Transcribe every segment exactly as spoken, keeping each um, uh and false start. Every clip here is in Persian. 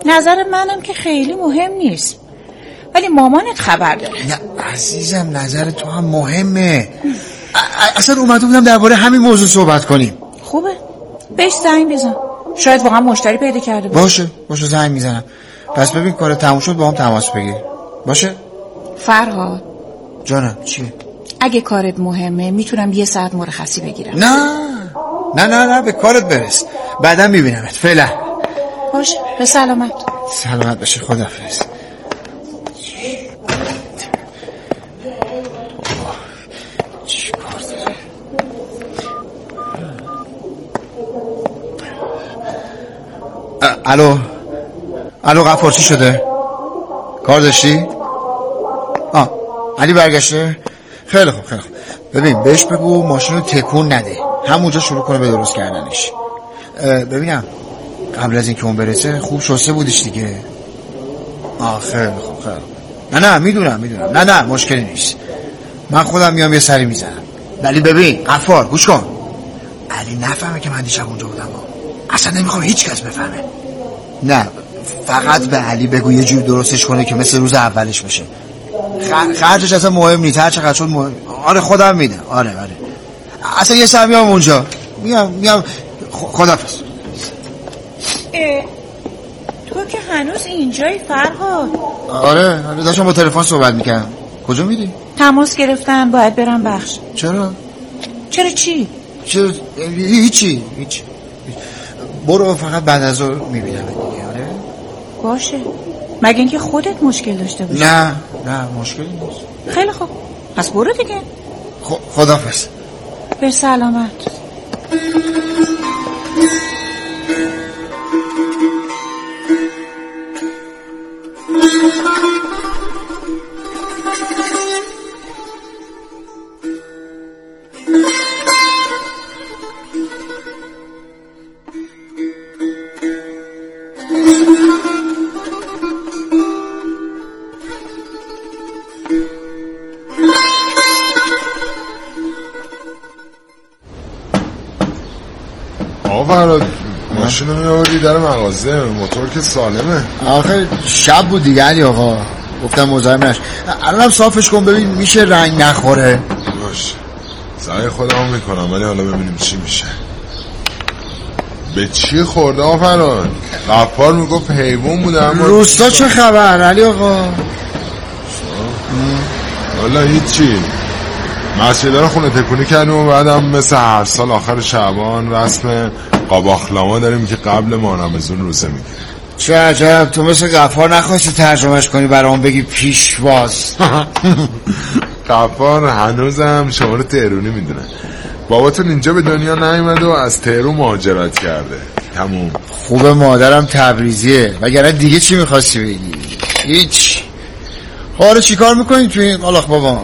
نظر منم که خیلی مهم نیست، ولی مامانت خبر داره. نه عزیزم، نظر تو هم مهمه. اصلا اومده بودم درباره همین موضوع صحبت کنیم. خوبه، بهش زنگ بزن، شاید واقعا مشتری پیدا کرده باشه. باشه باشه زنگ میزنم. پس ببین کار تموم شد با هم تماس بگیر. باشه؟ فرهاد جانم چیه؟ اگه کارت مهمه میتونم یه ساعت مرخصی بگیرم. نه نه نه نه به کارت برس، بعدا میبینمت. فعلا باشه، به سلامت. سلامت باشه، خداحافظ. چی کار داره؟ الو الو غفار چی شده؟ کار داشتی؟ آه علی برگشته؟ خیلی خوب خیلی خوب. ببین بهش بگو ماشین رو تکون نده، همونجا شروع کنه به درست کردنش. ببینم قبل از این که اون برسه خوب شسته بودیش دیگه؟ آه خیلی خوب خیلی خوب. نه نه میدونم میدونم نه نه مشکلی نیست، من خودم میام یه سری میزنم. ولی ببین غفار گوش کن، علی نفهمه که من دیشب اونجا بودم. اصلا نمیخوام هیچ کس بفهمه. نه فقط به علی بگو یه جور درستش کنه که مثل روز اولش بشه. خرجش اصلا مهم نیست، هر چقدر شد مهم. آره خودم میدم. آره آره اصلا یه سر میام اونجا، میام میام. خداحافظ. تو که هنوز اینجایی فرهاد؟ آره آره داشتم با تلفن صحبت میکردم. کجا میری؟ تماس گرفتم باید برم بخش. چرا؟ چرا چی؟ چرا؟ هیچی هیچ. برو فقط بعد از ظهر میبینم دیگه. آره باشه، مگه اینکه خودت مشکل داشته باشی؟ نه نه مشکلی نیست. خیلی خوب پس برو دیگه. خداحافظ. به سلامت. فرهاد ماشین رو می‌آوردی در مغازه، موتور که سالمه. آخه شب بود دیگه علی آقا، گفتم مزاحم نش. الانم صافش کن ببین میشه رنگ نخوره. باشه سعی خودمو میکنم، ولی حالا ببینیم چی میشه. به چی خورده آفران؟ غفار میگفت حیوان بوده. اما روستا چه خبر علی آقا؟ والا هیچی، مسجد رو خونه تکونی کردیم و بعدم مثل هر سال آخر شعبان رسم قاباخلاما داریم که قبل ماه رمضان روزه میگیره. چه عجب، تو مثل غفار نخواستی ترجمهش کنی برام بگی پیشواز؟ غفار هنوزم شما رو تهرونی میدونه. باباتون اینجا به دنیا نیومده و از تهرون مهاجرت کرده. تموم. خوبه مادرم تبریزیه، وگرنه دیگه چی میخواستی بگی؟ هیچ. حالا چی کار میکنی توی این قالاخ بابا؟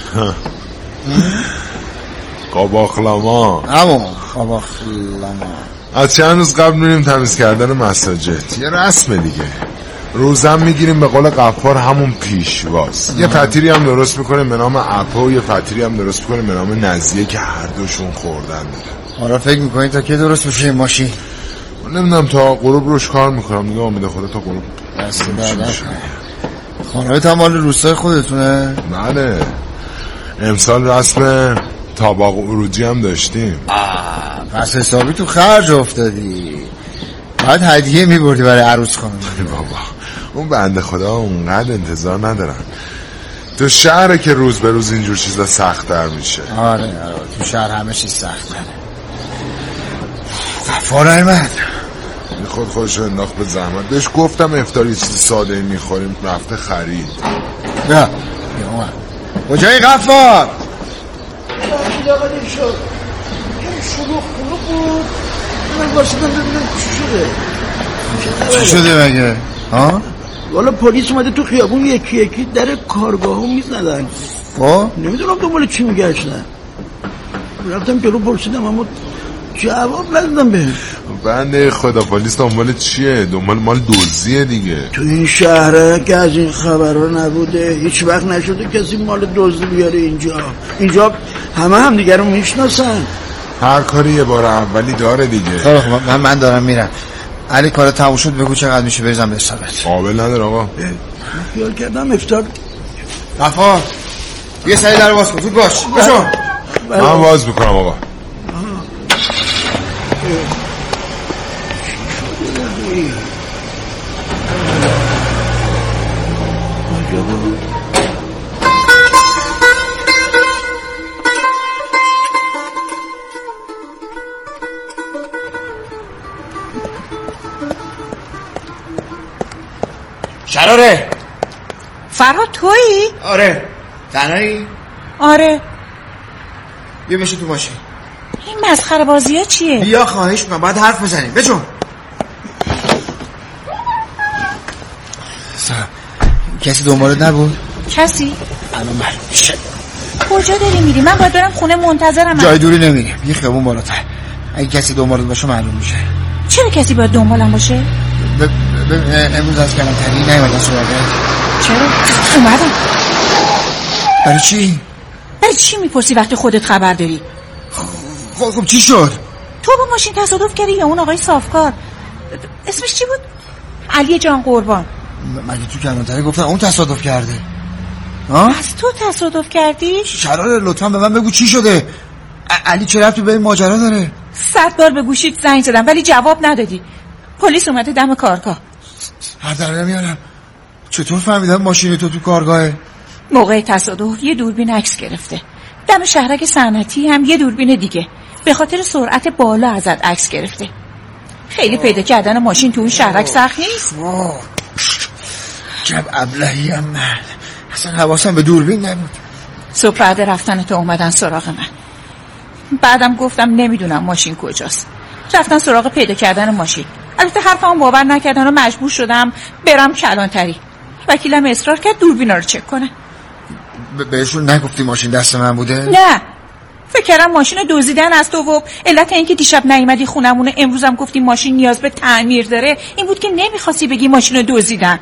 قاباخلاما. همون قاباخلاما. از چند روز قبل میریم تمیز کردن مساجد، یه رسمه دیگه. روزم میگیریم به قول غفار همون پیشواز. یه فطیری هم درست میکنیم به نام اپا و یه فطیری هم درست میکنیم به نام نزیه که هر دوشون خوردن داره. حالا فکر میکنی تا که درست بشه این ماشین؟ نمیدونم، تا غروب روش کار میکنم دیگه. امیده خدا تا غروب دست دادم. خانمت هم مال روستای خودتونه؟ بله، امسال رسم تاباق عروجی هم داشتیم. آه پس حسابی تو خرج افتادی. باید هدیه میبردی برای عروس خانم. بابا اون بنده خدا اونقدر انتظار ندارن. تو شهره که روز به روز اینجور چیزا سخت‌تر میشه. آره آره تو شهر همه چیز سخت‌تره. غفار احمد خود خودشو انداخت به زحمت. بهش گفتم افطاری چیز ساده ای میخوریم، رفته خرید. نه یا اومد کجایی غفار؟ اینجا قدیم شد شلوخ کلوخ بود. من باشیدم ببینم چی شده. چی شده مگه؟ ها؟ والا پلیس اومده تو خیابون یکی یکی در کارگاه ها میزدن. با؟ نمیدونم دنبال چی میگشتن. رفتم جلو پرسیدم اما جواب ندادم بهش. بنده خدا پلیس دنبال چیه؟ دنبال مال دزدیه دیگه. تو این شهره که از این خبرها نبوده، هیچ وقت نشده کسی مال دزدی بیاره اینجا. اینجا همه هم دیگه رو میشناسن. هر کاری یه بار اولی داره دیگه. خب من من دارم میرم. علی کار تموم شد بگو چقدر میشه بریزم به حسابت. قابل نداره آقا. خیال کردم افطار. غفار یه سری در باز کن. زود باش. بشو. من باز میکنم آقا. شراره. فرهاد تویی؟ آره. تنهایی؟ آره. بیا بشی تو ماشین. این مسخره بازی ها چیه؟ بیا خواهش میکنم باید حرف بزنیم. بجون. کسی دنبالت نبود؟ کسی؟ الان معلوم میشه. کجا داری میری؟ من باید برم خونه منتظرم. جای دوری نمیریم. یه خیابون بالاتر. اگه کسی دنبالت باشه معلوم میشه. چرا کسی باید دنبالم باشه؟ ببین امروز از کلانتری نیومدن سراغه. چرا؟ اومدم. برای چی؟ برای چی میپرسی وقتی خودت خبر داری؟ خب خب چی شد؟ تو با ماشین تصادف کردی یا اون آقای صافکار؟ اسمش چی بود؟ علی جان قربان. مگه تو کلانتری گفتن اون تصادف کرده؟ ها؟ از تو تصادف کردی؟ شراره لطفا به من بگو چی شده؟ علی چه ربطی به این ماجرا داره؟ صد بار به گوشیت زنگ زدم ولی جواب ندادی. پلیس اومده دم کارگاه. هر در نمیارم. چطور فهمیدن ماشین تو تو کارگاهه؟ موقع تصادف یه دوربین عکس گرفته. دم شهرک صنعتی هم یه دوربین دیگه. به خاطر سرعت بالا ازت عکس گرفته. خیلی پیدا کردن ماشین تو اون شهرک سخت نیست. جب ابلهی هم من اصلا حواسم به دوربین نبود. صبح بعد رفتن تو اومدن سراغ من. بعدم گفتم نمیدونم ماشین کجاست. رفتن سراغ پیدا کردن ماشین. البته حرفم باور نکردن و مجبور شدم برم کلانتری. وکیلم اصرار کرد دوربینا رو چک کنه. ب- بهشون نگفتی ماشین دست من بوده؟ نه. فکر کردم ماشین رو دزدیدن از تو و علت اینکه دیشب نیومدی خونمونه امروزم گفتی ماشین نیاز به تعمیر داره این بود که نمیخواستی بگی ماشین رو دزدیدن.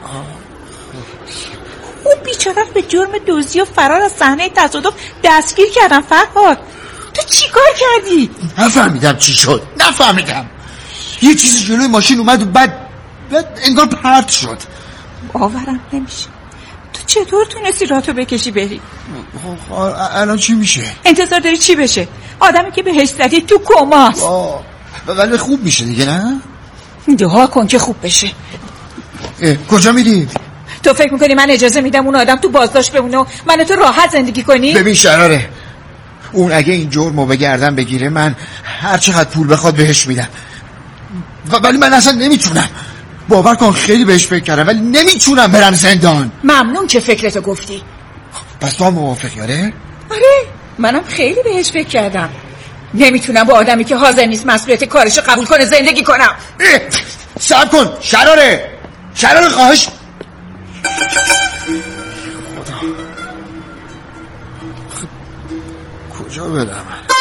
اون بیچاره به جرم دزدی و فرار از صحنه تصادف دستگیر کردن. فرهاد تو چی کار کردی؟ نفهمیدم چی شد. نفهمیدم. یه چیزی جلوی ماشین اومد و بعد بعد انگار پرت شد. باورم نمیشه. تو چطور تونستی راتو بکشی بری؟ خب الان چی میشه؟ انتظار داری چی بشه؟ آدمی که بهش زدی تو کماست. ولی خوب میشه دیگه نه؟ دعا کن که خوب بشه. کجا میری؟ تو فکر میکنی من اجازه میدم اون آدم تو بازداشت بمونه و من تو راحت زندگی کنی؟ ببین شراره اون اگه این جرمو به گردن بگیره من هر چقدر پول بخواد بهش میدم. ولی من اصلا نمیتونم. باور کن خیلی بهش فکر کردم ولی نمیتونم برم زندان. ممنون که فکرتو گفتی. پس تو هم موافقی؟ آره؟ آره منم خیلی بهش فکر کردم. نمیتونم با آدمی که حاضر نیست مسئولیت کارشو قبول کنه زندگی کنم. صبر کن شراره. شراره خواهش. خدا کجا برم؟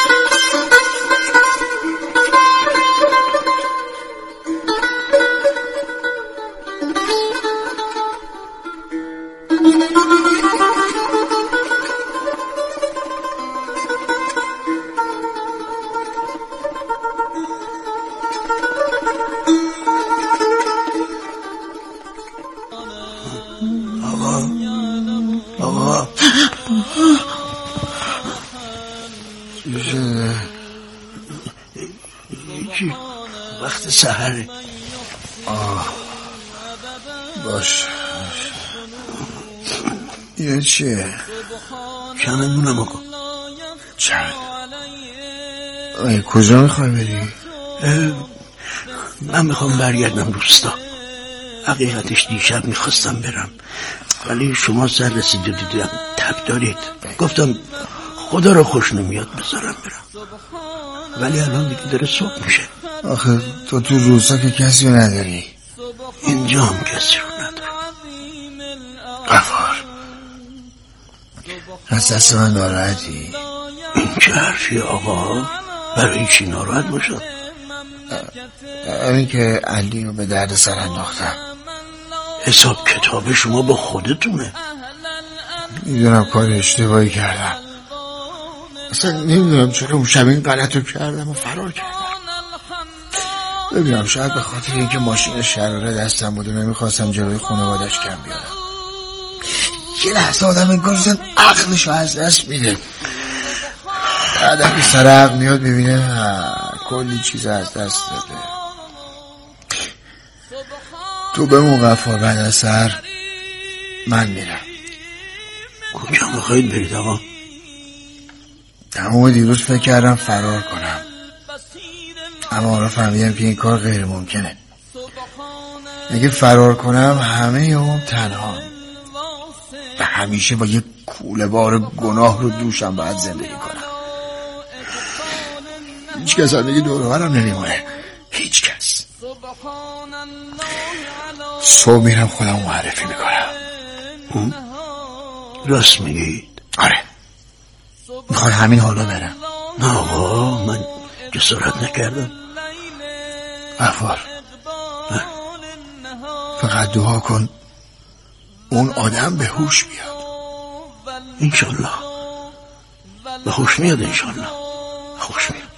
وقت سحره. آه باش. یه چیه؟ چمدونم آقا. چمد؟ ای کجا میخوای بری؟ من میخوام برگردم روستا. حقیقتش دیشب میخواستم برم ولی شما سر رسید و دیدم تب دارید. گفتم خدا رو خوش نمیاد بذارم برم ولی الان دیگه داره صبح میشه. آخه تو تو روستا که کسی رو نداری. اینجا هم کسی رو ندارم. غفار از دست من ناراحتی؟ این چه حرفی آقا؟ برای چی ناراحت باشم؟ همین که علی رو به درد سر انداختم. حساب کتاب شما با خودتونه. میدونم کار اشتباهی کردم. اصلا نمیدونم چرا اون شب این غلط رو کردم و فرار کردم. ببینم شاید به خاطر اینکه ماشین شراره دستم بود و نمیخواستم جلوی خانوادش کم بیارم. یه لحظه آدم انگار عقلشو از دست میده، بعد که سر عقل میاد میبینه کلی چیز از دست داده. تو بمون غفار، بعد از سر من میرم. کجا میخواید برید آقا؟ تمام دیروز فکر کردم فرار کنم، اما حالا فهمیدم که این کار غیر ممکنه. اگه فرار کنم همه یوم تنها و همیشه با یه کوله بار گناه رو دوشم باید زندگی کنم. هیچ کس هم دیگه دور و برم نمیمونه، هیچ کس. صبح میرم خودم معرفی میکنم. راست میگید؟ آره، میخواد همین حالا برم. نه آقا، من جسارت نکردم. غفار، فقط دعا کن اون آدم به هوش بیاد. انشالله به هوش میاد، انشالله هوش میاد.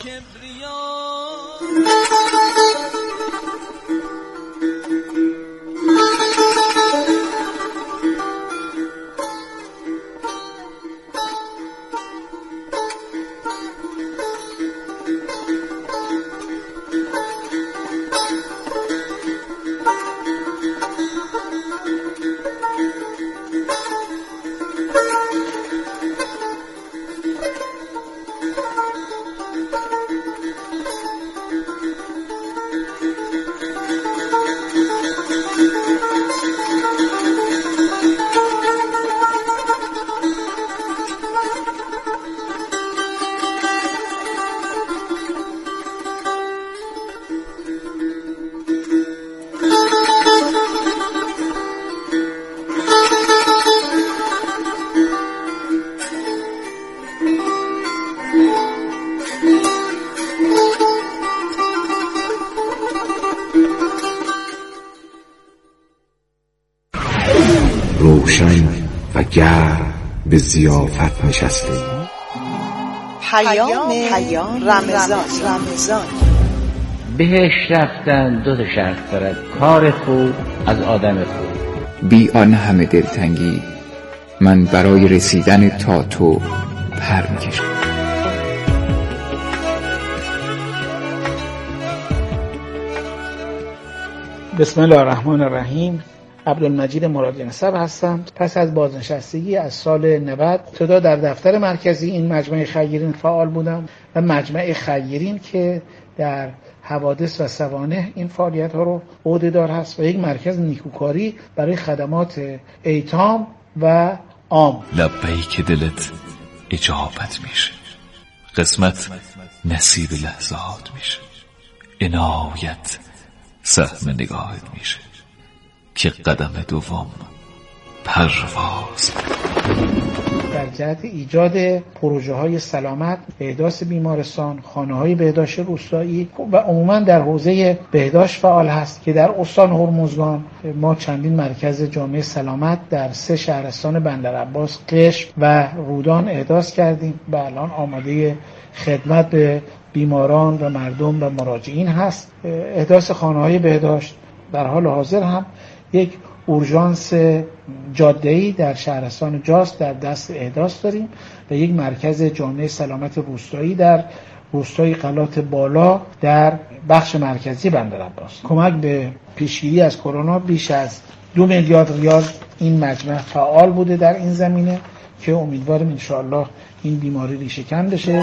روشن و گرم به ضیافت نشسته. پیام رمضان. رمضان بهش رفتن دو تا شرط دارد: کار خوب از آدم خوب. بی آن همه دلتنگی من برای رسیدن تا تو پر میکشم. بسم الله الرحمن الرحیم. عبدالمجید مرادی نسب هستم. پس از بازنشستگی از سال نود ابتدا در دفتر مرکزی این مجمع خیرین فعال بودم و مجمع خیرین که در حوادث و سوانح این فعالیت ها رو عهده‌دار هست و یک مرکز نیکوکاری برای خدمات ایتام و عام. لبیک دلت اجابت میشه، قسمت نصیب لحظات میشه، عنایت سهم نگاهت میشه که قدم دوم پرواز. در جهت ایجاد پروژه های سلامت، بهداشت بیمارستان، خانه های بهداشت روستایی و عموما در حوزه بهداشت فعال هست که در استان هرمزگان ما چندین مرکز جامعه سلامت در سه شهرستان بندرعباس، قشم و رودان احداث کردیم و الان آماده خدمت به بیماران و مردم و مراجعین هست. احداث خانه های بهداشت در حال حاضر هم یک اورژانس جاده‌ای در شهرستان جاست در دست احداث داریم و یک مرکز جامعه سلامت روستایی در روستای قلات بالا در بخش مرکزی بندرعباس. کمک به پیشگیری از کرونا بیش از دو میلیارد ریال این مجمع فعال بوده در این زمینه که امیدواریم انشاءالله این بیماری ریشه‌کن بشه.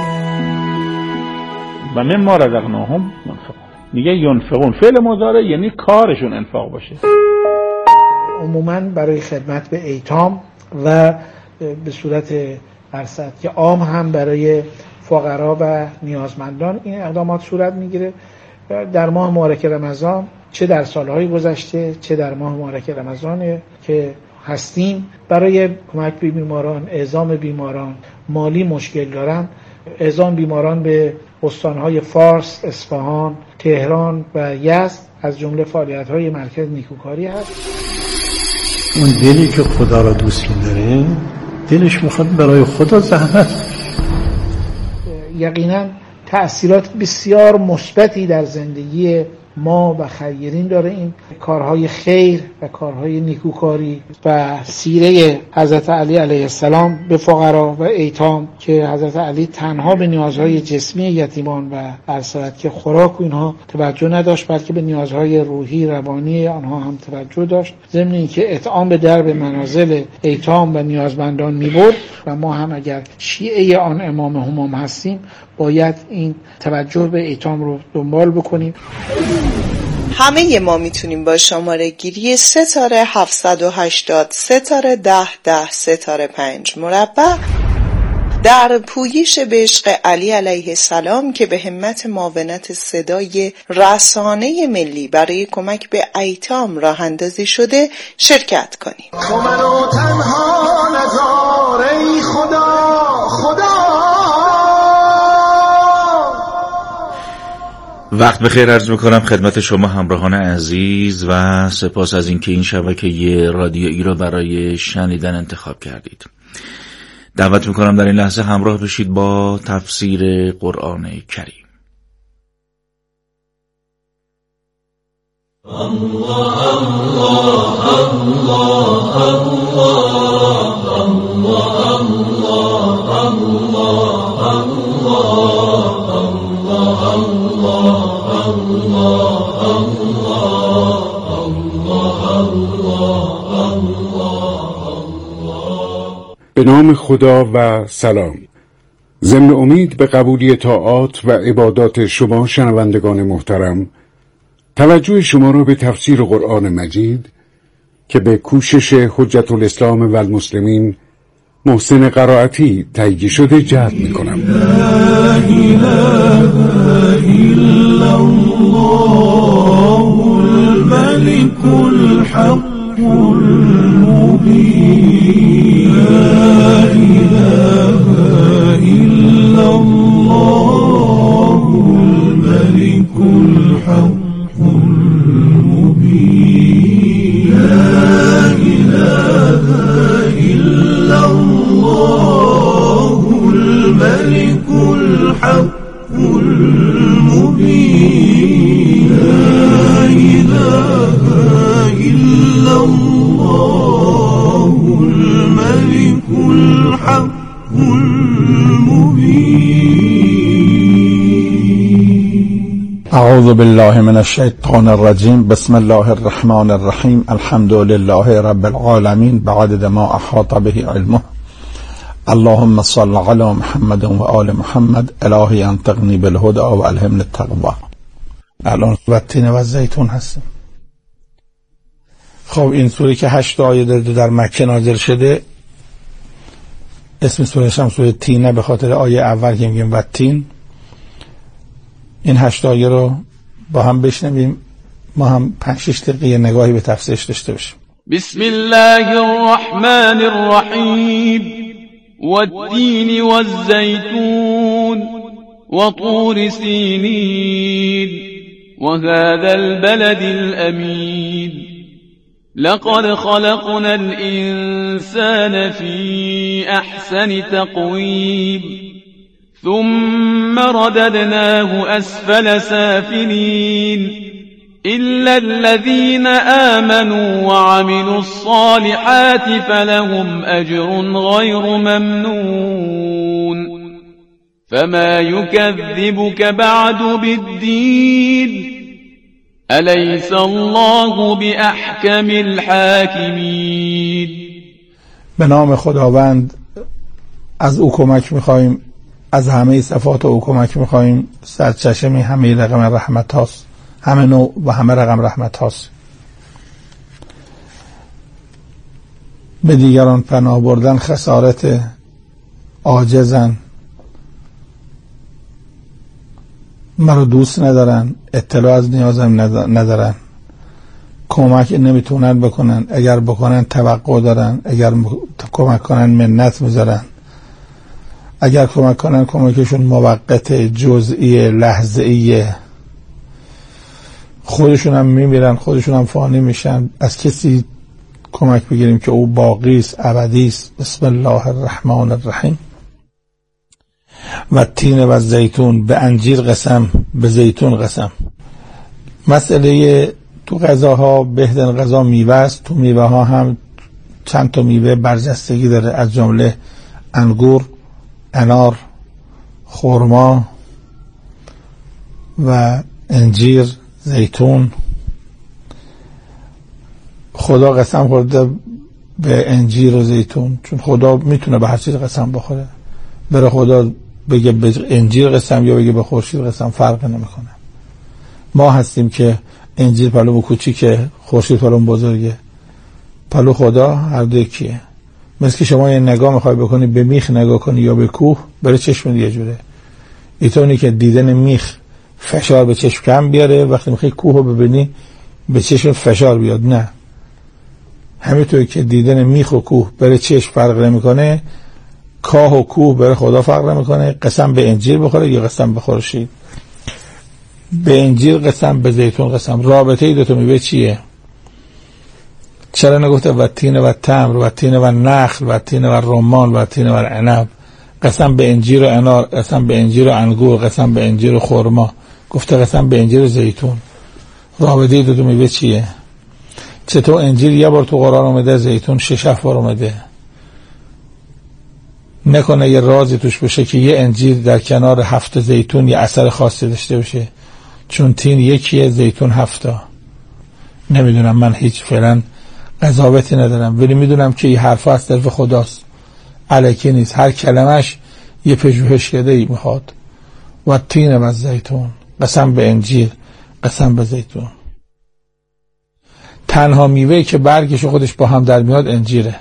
و مما رزقناهم ينفقون. میگه ينفقون فعل مضارع یعنی کارشون انفاق باشه. عموما برای خدمت به ایتام و به صورت ارصد که عام هم برای فقرا و نیازمندان این اقدامات صورت میگیره. در ماه مبارک رمضان، چه در سالهای گذشته چه در ماه مبارک رمضان که هستیم، برای کمک به بیماران، اعزام بیماران، مالی مشکل دارن، اعزام بیماران به استانهای فارس، اصفهان، تهران و یزد از جمله فعالیت‌های مرکز نیکوکاری هست. اون دلی که خدا را دوست می‌داره دلش میخواد برای خدا زحمت. یقینا تأثیرات بسیار مثبتی در زندگی ما و خیرین داره این کارهای خیر و کارهای نیکوکاری و سیره حضرت علی علیه السلام به فقرا و ایتام که حضرت علی تنها به نیازهای جسمی یتیمان و ارسلت که خوراک و اینها توجه نداشت، بلکه به نیازهای روحی روانی آنها هم توجه داشت، ضمن اینکه اطعام به درب منازل ایتام و نیازمندان میبرد. و ما هم اگر شیعه آن امام همام هستیم باید این توجه به ایتام رو دنبال بکنیم. همه ما میتونیم با شماره گیری ستاره هفتصد و هشتاد ستاره ده ده ستاره پنج مربع در پویش به عشق علی علیه السلام که به همت معاونت صدای رسانه ملی برای کمک به ایتام راه اندازی شده شرکت کنیم. تو منو تنها نذار ای خدا خدا. وقت بخیر عرض میکنم خدمت شما همراهان عزیز و سپاس از اینکه این شبکه رادیویی را برای شنیدن انتخاب کردید. دعوت میکنم در این لحظه همراه بشید با تفسیر قرآن کریم. الله الله الله الله الله به نام خدا و سلام. ضمن امید به قبولی طاعات و عبادات شما شنوندگان محترم، توجه شما را به تفسیر قرآن مجید که به کوشش حجت الاسلام و المسلمین محسن قرائتی تهیه شده جلب می کنم. لا اله الا الله الملك الحق المبين. لا اله الا الله الملك الحق المبين. لا اله الا الله الملك الحق المبين. لا اله الا الله الملك الحق المبين. اعوذ بالله من الشیطان الرجیم. بسم الله الرحمن الرحیم. الحمد لله رب العالمین بعدد ما احاط به علمه. اللهم صل علی محمد و آل محمد. الهی انطقنی بالهدى و الهمنی التقوی. الان و تین و زیتون هستیم. خب این سوره که هشت آیه داره در مکه نازل شده، اسم سورهش هم سوره تینه به خاطر آیه اول که میگیم و تین. این هشت آیه رو با هم بشنویم، ما هم پنج شش دقیقه نگاهی به تفسیرش داشته باشیم. بسم الله الرحمن الرحیم. والتین والزیتون وطور سینین وهذا البلد الأمين. لقد خلقنا الإنسان في أحسن تقويم ثم رددناه أسفل سافلين إلا الذين آمنوا وعملوا الصالحات فلهم أجر غير ممنون. فما يكذبك بعد بالدين الیس الله باحکم الحاکمین. به نام خداوند، از او کمک می‌خوایم، از همه صفات او کمک می‌خوایم. سرچشمه همه رقم رحمت هاست، همه نوع و همه رقم رحمت هاست. به دیگران پناه بردن خسارت، عاجزن، مرا دوست ندارن، اطلاع از نیازم ندارن، کمک نمیتونن بکنن، اگر بکنن توقع دارن، اگر کمک کنن منت میذارن، اگر کمک کنن کمکشون موقت، جزئی، لحظه‌ای، خودشون هم میمیرن، خودشون هم فانی میشن. از کسی کمک بگیریم که او باقی است، ابدی است. بسم الله الرحمن الرحیم. و تین و زیتون، به انجیر قسم، به زیتون قسم. مسئله تو غذاها بهترین غذا میوه است. تو میوه ها هم چند تا میوه برجستگی داره، از جمله انگور، انار، خرما و انجیر، زیتون. خدا قسم خورده به انجیر و زیتون، چون خدا میتونه به هر چیز قسم بخوره. بره خدا بگه به انجیر قسم یا بگه به خورشید قسم، فرق نمیکنه. ما هستیم که انجیر پلو کوچیکه، خورشید پلو بزرگه. پلو خدا هر دو یکیه. مثل که شما یه نگاه میخوای بکنی به میخ نگاه کنی یا به کوه، بره چشم یه جوره. اینطوری که دیدن میخ فشار به چشم کم بیاره، وقتی میخوای کوه رو ببینی به چشم فشار بیاد. نه، همینطوری که دیدن میخ و کوه بره چشم فرق نمیکنه، کاه و کوه بره خدا فرق نمیکنه. قسم به انجیر بخوره یا قسم به خورشید. به انجیر قسم، به زیتون قسم. رابطه ای دو تا میوه چیه؟ چرا نگفته و تین و تمر و تین و نخل و تین و رمان و تین و عنب؟ قسم به انجیر و انار، قسم به انجیر و انگور، قسم به انجیر و خرما. گفته قسم به انجیر و زیتون. رابطه ای دو تا میوه چیه؟ چطور انجیر یه بار تو قرآن اومده، زیتون شش هفت بار اومده؟ نکنه یه رازی توش باشه که یه انجیر در کنار هفت زیتون یه اثر خاصی داشته باشه، چون تین یکیه، زیتون هفتا. نمیدونم، من هیچ فعلا قضاوتی ندارم، ولی میدونم که این حرفا از طرف خداست، الکی نیست. هر کلمش یه پژوهشکده ای میخواد. و تین و زیتون، قسم به انجیر، قسم به زیتون. تنها میوهی که برگش خودش با هم در میاد انجیره.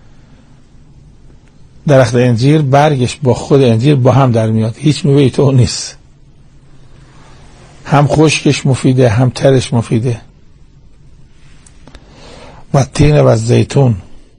درخت انجیر برگش با خود انجیر با هم در میاد، هیچ میوهی تو نیست. هم خشکش مفیده، هم ترش مفیده. و تین و زیتون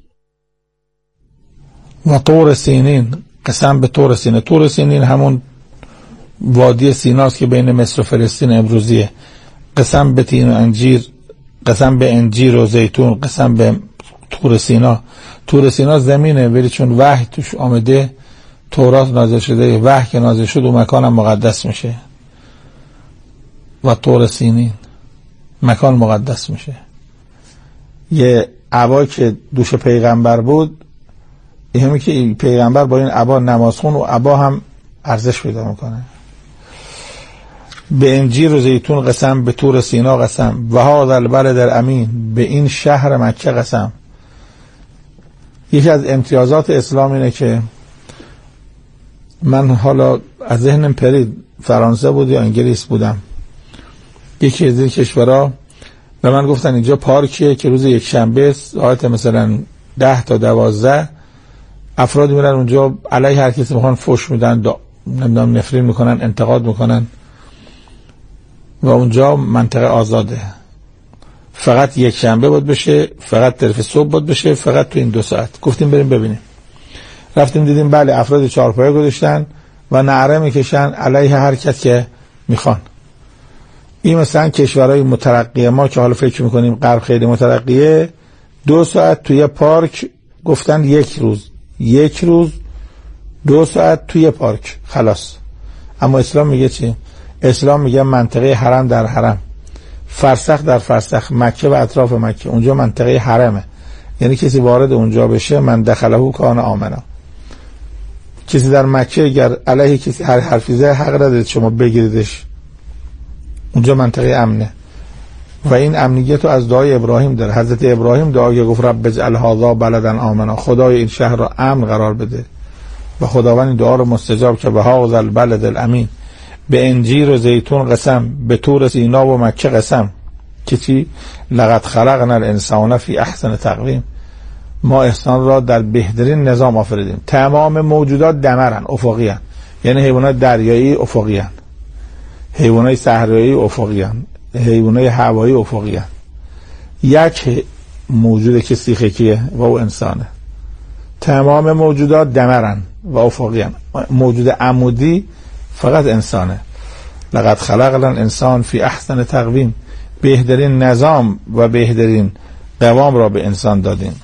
و طور سینین، قسم به طور سینه. طور سینین همون وادی سیناست که بین مصر و فلسطین امروزیه. قسم به تین و انجیر، قسم به انجیر و زیتون، قسم به طور سینا. طور سینا زمینه، ولی چون وحی توش آمده، تورات نازل شده، وحی که نازل شد و مکانم مقدس میشه. و طور سینین، مکان مقدس میشه. یه عبا که دوش پیغمبر بود، همین که پیغمبر با این عبا نماز خون، و عبا هم ارزش پیدا میکنه. به انجیر و زیتون قسم، به طور سینا قسم. و هذا البلد الامین، به این شهر مکه قسم. یکی از امتیازات اسلام اینه که من حالا از ذهنم پرید، فرانسه بود یا انگلیس بودم، یکی از این کشورها به من گفتن اینجا پارکیه که روز یک شنبه ساعت مثلا ده تا دوازده افراد میرن اونجا علیه هر کسی میخوان فوش میدن، نمیدونم نفرین میکنن، انتقاد میکنن، و اونجا منطقه آزاده. فقط یک شنبه بود بشه، فقط طرف صبح بود بشه، فقط تو این دو ساعت. گفتیم بریم ببینیم. رفتیم دیدیم بله، افراد چهارپایه گذاشتن و نعره میکشن علیه هر کس که میخوان. این مثلا کشورهای مترقی ما که حالا فکر میکنیم غرب خیلی مترقیه، دو ساعت توی پارک گفتن یک روز، یک روز دو ساعت توی پارک خلاص. اما اسلام میگه چی؟ اسلام میگه منطقه حرم در حرم، فرسخ در فرسخ، مکه و اطراف مکه، اونجا منطقه حرمه. یعنی کسی وارد اونجا بشه من دخله کان آمنا. کسی در مکه اگر علیه کسی هر حرفی زد حق ندارید شما بگیریدش، اونجا منطقه امنه. و این امنیت رو از دعای ابراهیم داره. حضرت ابراهیم دعای گفت رب اجعل هذا بلدا آمنا، خدای این شهر رو امن قرار بده. و خداوند این دعا رو مستجاب که به هذا البلد الامین، به انجیر و زیتون قسم، به طور سینا و مکه قسم. که چی؟ لقد خلقنا الانسان فی احسن تقویم، ما انسان را در بهترین نظام آفریدیم. تمام موجودات دمرن، افقی هن. یعنی حیوانات دریایی افقی هن، حیوانات صحرایی افقی هن، حیوانات هوایی افقی هن. یک موجود که سیخه کیه و او انسانه. تمام موجودات دمرن و افقی هن. موجود عمودی فقط انسانه. لقد خلقنا الانسان فی احسن تقویم، بهترین نظام و بهترین قوام را به انسان دادیم.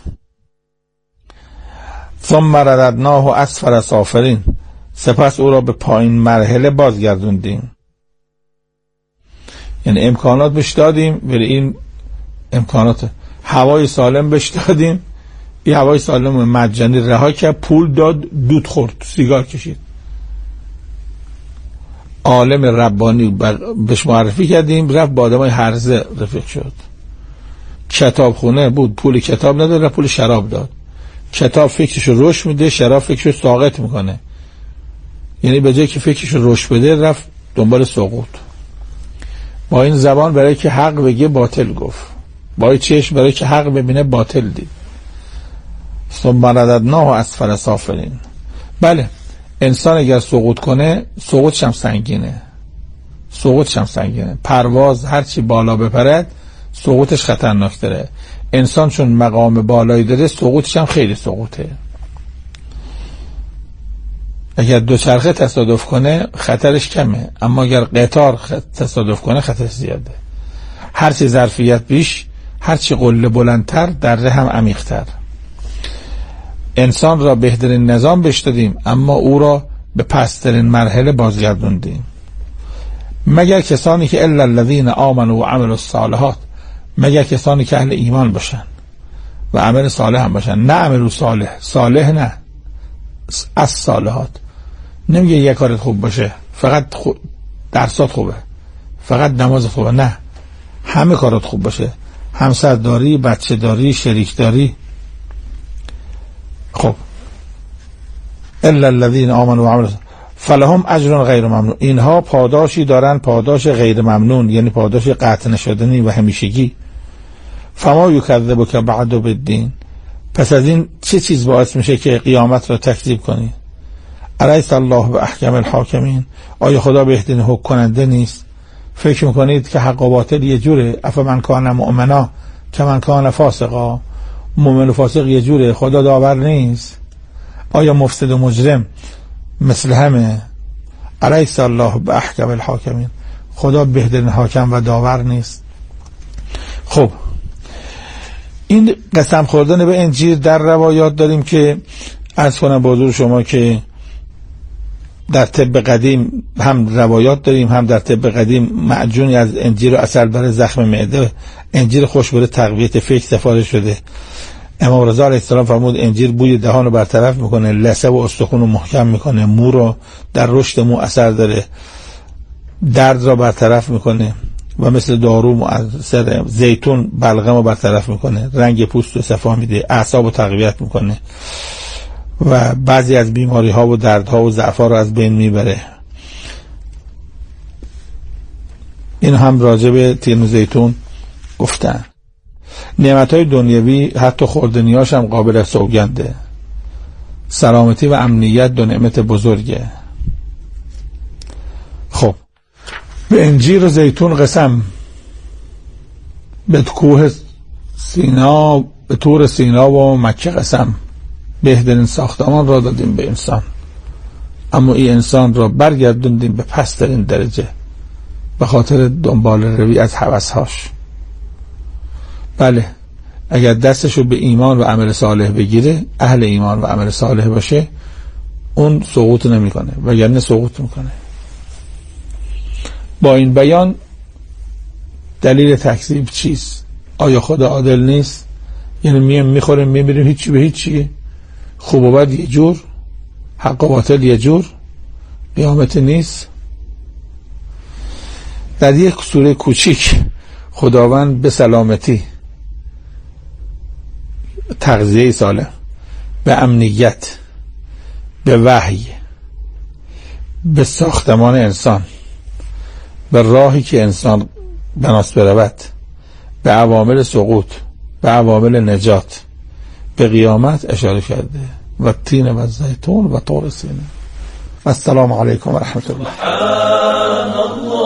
ثم رددناه اسفل سافلین، سپس او را به پایین مرحله بازگردوندیم. یعنی امکانات بهش دادیم ولی این امکانات هوای سالم بهش دادیم، این هوای سالم مجانی رها کرد، پول داد، دود خورد، سیگار کشید. عالم ربانی بهش معرفی کردیم، رفت با آدمای هرزه رفیق شد. کتابخونه بود، پول کتاب نداره، پول شراب داد. کتاب فکرشو رشد میده، شراب فکرشو ساقط میکنه. یعنی به جای که فکرشو رشد بده رفت دنبال سقوط. با این زبان برای که حق بگه باطل گفت، با این چشم برای که حق ببینه باطل دید. ثم رددناه اسفل سافلین. بله انسان اگر سقوط کنه سقوطش هم سنگینه، سقوطش هم سنگینه. پرواز هرچی بالا بپرد سقوطش خطرناک داره. انسان چون مقام بالایی داره سقوطش هم خیلی سقوطه. اگر دوچرخه تصادف کنه خطرش کمه، اما اگر قطار تصادف کنه خطرش زیاده. هرچی ظرفیت بیش، هرچی قله بلندتر، دره هم عمیق‌تر. انسان را بهترین نظام بهش دادیم اما او را به پسترین مرحله بازگردوندیم. مگر کسانی که الا الذین آمنوا و عملوا الصالحات، مگر کسانی که اهل ایمان باشن و عمل صالح هم باشن. نه عمل صالح، صالح نه، از صالحات. نمیگه یک کارت خوب باشه فقط خو... درسات خوبه، فقط نماز خوبه، نه، همه کارت خوب باشه، همسر داری، بچه داری، شریک داری. خب الا الذین آمنوا و عملوا فلهم اجر غیر ممنون. اینها پاداشی دارن، پاداش غیر ممنون، یعنی پاداش قطع نشدنی و همیشگی. فما یکذبک بعد بالدین، پس از این چه چیز باعث میشه که قیامت را تکذیب کنی؟ الیس الله باحکم الحاکمین، آیا خدا بهترین حکم کننده نیست؟ فکر میکنید که حق و باطل یه جوره؟ افمن کان مؤمنا کمن کان فاسقا، مؤمن و فاسق یه جوره، خدا داور نیست؟ آیا مفسد و مجرم مثل همه؟ الیس الله باحکم الحاکمین، خدا بهترین حاکم و داور نیست؟ خب این قسم خوردن به انجیل در روایات داریم که عرض کنم به حضور شما که در طب قدیم هم روایات داریم، هم در طب قدیم معجونی از انجیر و عسل برای زخم معده، انجیر خوش برای تقویت فکر سفارش شده. امام رضا علیه السلام فرمود انجیر بوی دهان رو برطرف میکنه، لثه و استخوان رو محکم میکنه، مو رو در رشد مو اثر داره، درد را برطرف میکنه و مثل دارو مؤثر. زیتون بلغم رو برطرف میکنه، رنگ پوست رو صفا میده، اعصاب رو تقویت میکنه و بعضی از بیماری ها و دردها و ضعف‌ها رو از بین میبره. این هم راجع به تین و زیتون گفتن. نعمت‌های دنیوی حتی خوردنیاش هم قابل سوگنده. سلامتی و امنیت دو نعمت بزرگه. خب به انجیر و زیتون قسم، به کوه سینا، به طور سینا و مکه قسم. بهترین ساختمان را دادیم به انسان، اما این انسان را برگردوندیم به پسترین درجه به خاطر دنبال روی از هوس‌هاش. بله اگر دستشو به ایمان و عمل صالح بگیره، اهل ایمان و عمل صالح باشه، اون سقوط نمیکنه، وگرنه سقوط میکنه. با این بیان دلیل تکذیب چیست؟ آیا خدا عادل نیست؟ یعنی میم میخوریم میمیریم هیچی به هیچی، خوب و بد یه جور، حق و باطل یه جور، قیامت نیست؟ در یک سوره کوچیک خداوند به سلامتی، تغذیه سالم، به امنیت، به وحی، به ساختمان انسان، به راهی که انسان بناس برود، به عوامل سقوط، به عوامل نجات، به قیامت اشاره کرده. و تین و زیتون و طور سینه. السلام علیکم و رحمت الله.